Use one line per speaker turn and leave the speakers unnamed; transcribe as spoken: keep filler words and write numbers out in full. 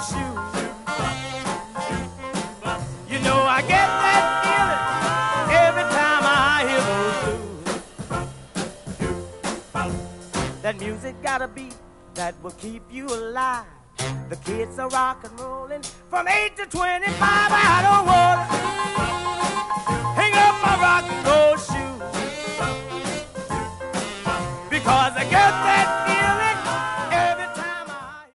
shoes. You know I get that feeling every time I hear those blues. That music got a beat that will keep you alive. The kids are rock and rolling from eight to twenty-five. I don't wanna hang up my